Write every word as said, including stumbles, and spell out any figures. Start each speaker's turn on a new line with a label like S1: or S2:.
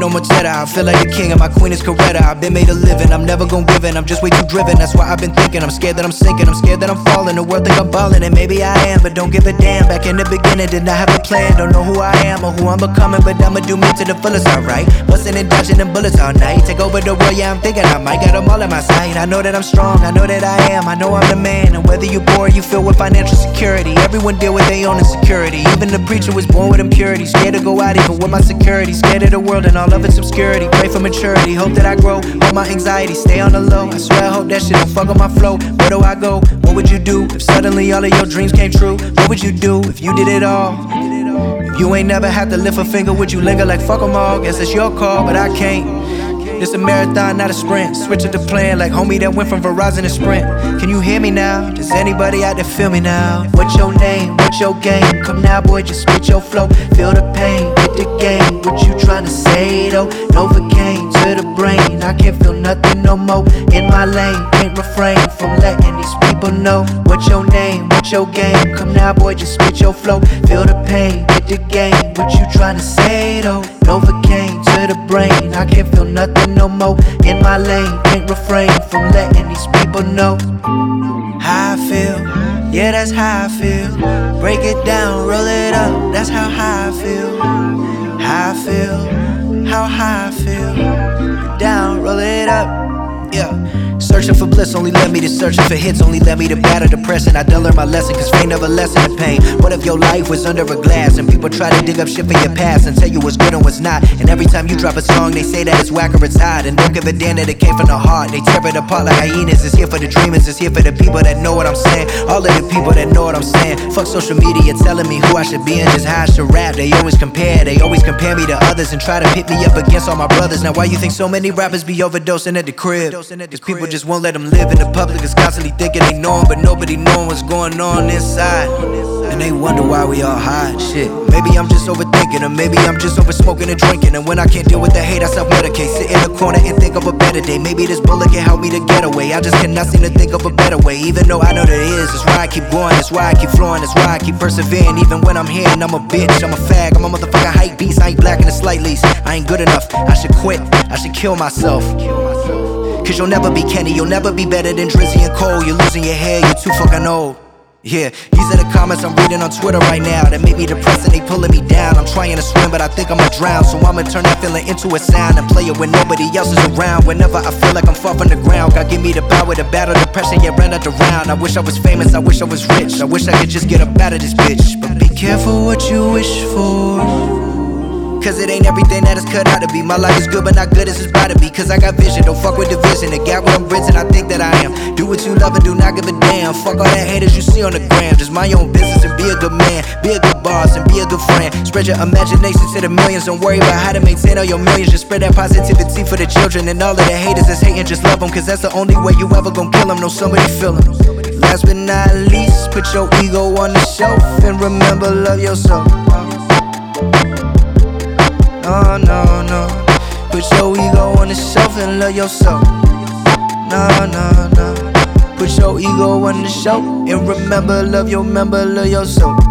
S1: much cheddar. I feel like the king and my queen is Coretta. I've been made a living, I'm never gon' give in. I'm just way too driven, that's why I've been thinking. I'm scared that I'm sinking, I'm scared that I'm falling. The world think I'm ballin', and maybe I am, but don't give a damn. Back in the beginning, did not have a plan. Don't know who I am or who I'm becoming, but I'ma do me to the fullest, alright. Bustin' and dodging them bullets all night. Take over the world, yeah, I'm thinking I might got them all in my sight. I know that I'm strong, I know that I am, I know I'm the man. And whether you poor or you filled with financial security, everyone deal with their own insecurity. Even the preacher was born with impurity. Scared to go out even with my security. Scared of the world and all of its obscurity. Pray for maturity, hope that I grow. Hope my anxiety stay on the low. I swear I hope that shit don't fuck on my flow. Where do I go? What would you do if suddenly all of your dreams came true? What would you do if you did it all? If you ain't never had to lift a finger, would you linger like fuck 'em all? Guess it's your call, but I can't. It's a marathon, not a sprint. Switch up the plan like homie that went from Verizon to Sprint. Can you hear me now? Does anybody out there feel me now? What's your name? What's your game? Come now, boy, just spit your flow. Feel the pain, hit the game. What you tryna say though? Novocaine to the brain. I can't feel nothing no more. In my lane, can't refrain from letting these people know. What's your name? What's your game? Come now, boy, just spit your flow. Feel the pain, hit the game. What you tryna say though? Novocaine to the brain. I can't feel nothing no more. In my lane, can't refrain from letting these people know how I feel. Yeah, that's how I feel. Break it down, roll it up. That's how high I feel. How I feel, how high I feel. Down, roll it up. Yeah. Searching for bliss only led me to searching for hits. Only led me to battle depression. I done learned my lesson, cause fame never lessen the pain. What if your life was under a glass and people try to dig up shit for your past and tell you what's good and what's not? And every time you drop a song they say that it's whack or it's hot. And don't give a damn that it came from the heart. They tear it apart like hyenas. It's here for the dreamers, it's here for the people that know what I'm saying. All of the people that know what I'm saying. Fuck social media telling me who I should be and just how I should rap. They always compare, they always compare me to others and try to pit me up against all my brothers. Now why you think so many rappers be overdosing at the crib? Cause people just won't let them live in the public. Is constantly thinking they know 'em, but nobody knowing what's going on inside. And they wonder why we all hide. Shit, maybe I'm just overthinking, or maybe I'm just over smoking and drinking. And when I can't deal with the hate, I self-medicate. Sit in the corner and think of a better day. Maybe this bullet can help me to get away. I just cannot seem to think of a better way. Even though I know there is, that's why I keep going, that's why I keep flowing, that's why I keep persevering. Even when I'm here and I'm a bitch, I'm a fag, I'm a motherfucking hype beast. I ain't black in the slight least, I ain't good enough. I should quit, I should kill myself. Cause you'll never be Kenny, you'll never be better than Drizzy and Cole. You're losing your hair, you're too fucking old. Yeah, these are the comments I'm reading on Twitter right now that make me depressed and they pulling me down. I'm trying to swim but I think I'ma drown, so I'ma turn that feeling into a sound and play it when nobody else is around. Whenever I feel like I'm far from the ground, God give me the power to battle depression, yeah, run out the round. I wish I was famous, I wish I was rich, I wish I could just get up out of this bitch. But be careful what you wish for, cause it ain't everything that it's cut out to be. My life is good but not good as it's about to be. Cause I got vision, don't fuck with division. The gap where I'm bridging, I think that I am. Do what you love and do not give a damn. Fuck all that haters you see on the gram. Just mind your own business and be a good man. Be a good boss and be a good friend. Spread your imagination to the millions. Don't worry about how to maintain all your millions. Just spread that positivity for the children. And all of the haters that's hating, just love them. Cause that's the only way you ever gon' kill them. Know somebody feel them. Last but not least, put your ego on the shelf and remember, love yourself. No, no, no. Put your ego on the shelf and love yourself. No, no, no. Put your ego on the shelf and remember, love your member, love yourself.